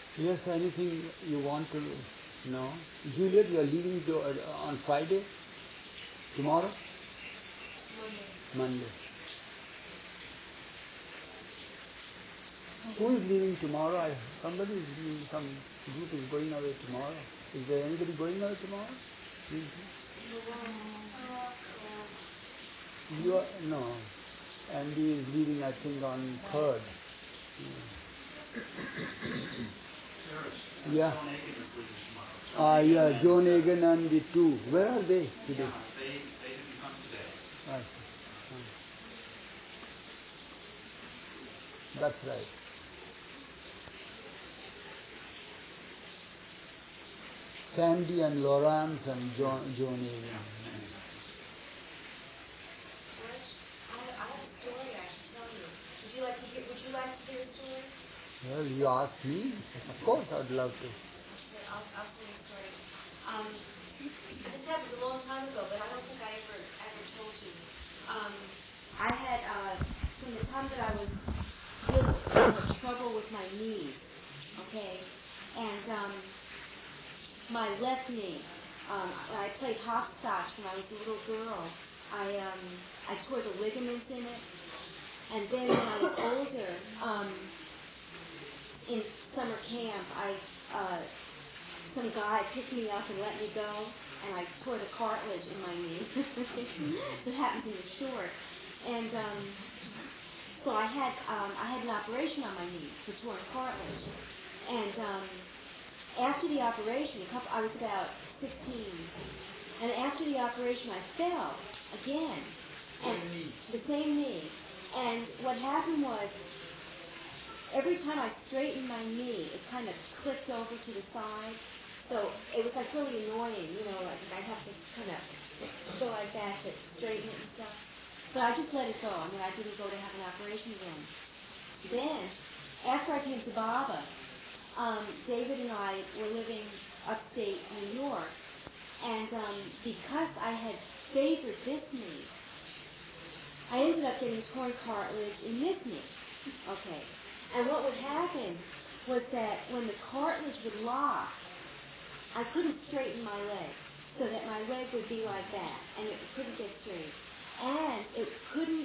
Yes, anything you want to know? Juliet, you are leaving on Friday? Tomorrow? Monday. Who is leaving tomorrow? Somebody is leaving, some group is going away tomorrow. Is there anybody going away tomorrow? You are, no. Andy is leaving, I think, on 3rd. Yeah. Yeah, John Egan and the two. Where are they today? They didn't come today. I see. That's right. Sandy and Lawrence and John Egan. I have a story I should tell you. Would you like to hear a story? Well, you asked me. Of course, I'd love to. Okay, I'll tell you a story. This happened a long time ago, but I don't think I ever told you. I had from the time that I was with trouble with my knee, okay, and my left knee. I played hopscotch when I was a little girl. I tore the ligaments in it, and then when I was older, in summer camp, some guy picked me up and let me go, and I tore the cartilage in my knee. It happens in the short, and so I had an operation on my knee for torn cartilage, and after the operation, I was about 16, and after the operation, I fell again, the same knee, and what happened was, every time I straightened my knee, it kind of clipped over to the side. So it was like really annoying, like I'd have to kind of go like that to straighten it and stuff. But I just let it go. I didn't go to have an operation again. Then, after I came to Baba, David and I were living upstate New York. And because I had favored this knee, I ended up getting torn cartilage in this knee. Okay. And what would happen was that when the cartilage would lock, I couldn't straighten my leg, so that my leg would be like that, and it couldn't get straight. And it couldn't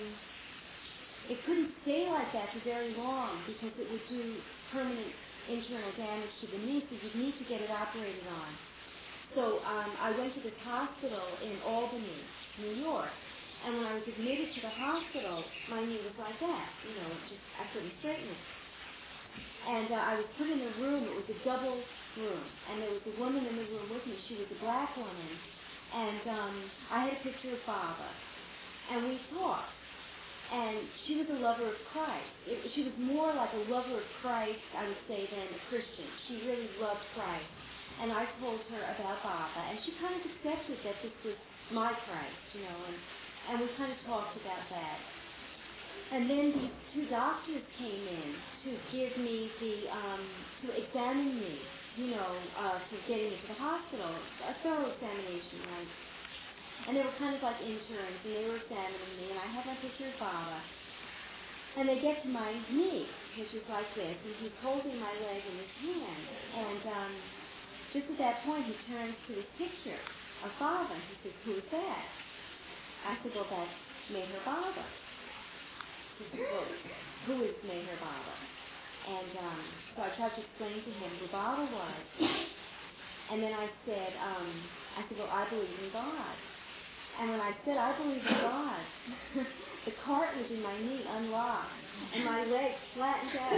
stay like that for very long because it would do permanent internal damage to the knee, so you'd need to get it operated on. So I went to this hospital in Albany, New York. And when I was admitted to the hospital, my knee was like that. I couldn't straighten it. And I was put in a room. It was a double room. And there was a woman in the room with me. She was a black woman. And I had a picture of Baba. And we talked. And she was a lover of Christ. She was more like a lover of Christ, I would say, than a Christian. She really loved Christ. And I told her about Baba. And she kind of accepted that this was my Christ, and we kind of talked about that. And then these two doctors came in to give me to examine me, for getting into the hospital, a thorough examination, right? And they were kind of like interns, and they were examining me, and I had my picture of Baba. And they get to my knee, which is like this, and he's holding my leg in his hand. And just at that point, he turns to this picture of Baba, and he says, "Who is that?" I said, "Well, that's Meher Baba." He said, "Well, who is Meher Baba?" And so I tried to explain to him who Baba was. And then I said, "Well, I believe in God." And when I said I believe in God, the cartilage in my knee unlocked, and my leg flattened out.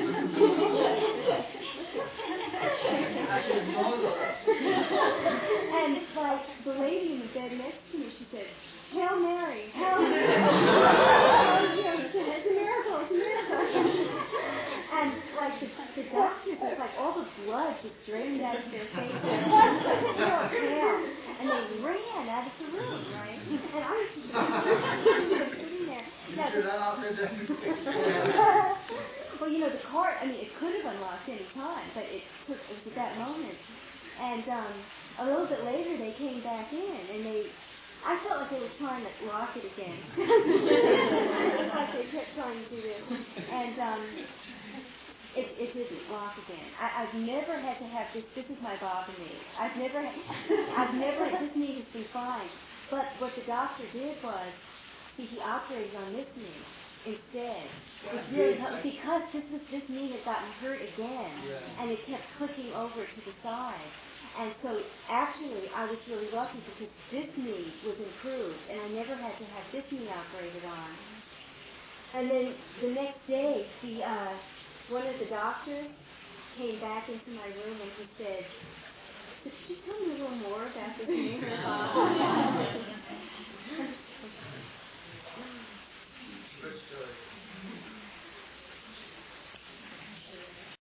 And like the lady in the bed next to me, she said, "Hail Mary, Hail Mary." She said, "It's a miracle, it's a miracle." And like the doctors, it was like all the blood just drained out of their faces. It was like pale. And they ran out of the room, right? And I was just sitting there. Well, the cart, it could have unlocked any time, but it was at that moment. And a little bit later, they came back in, and I felt like they were trying to lock it again. It was like they kept trying to do this. And It didn't lock again. I've never had to have this. This is my bother knee. I've never, this knee has been fine. But what the doctor did was, he operated on this knee instead. Which really helped, because this knee had gotten hurt again, and it kept clicking over to the side. And so actually I was really lucky because this knee was improved, and I never had to have this knee operated on. And then the next day, one of the doctors came back into my room and he said, "Could you tell me a little more about this knee?"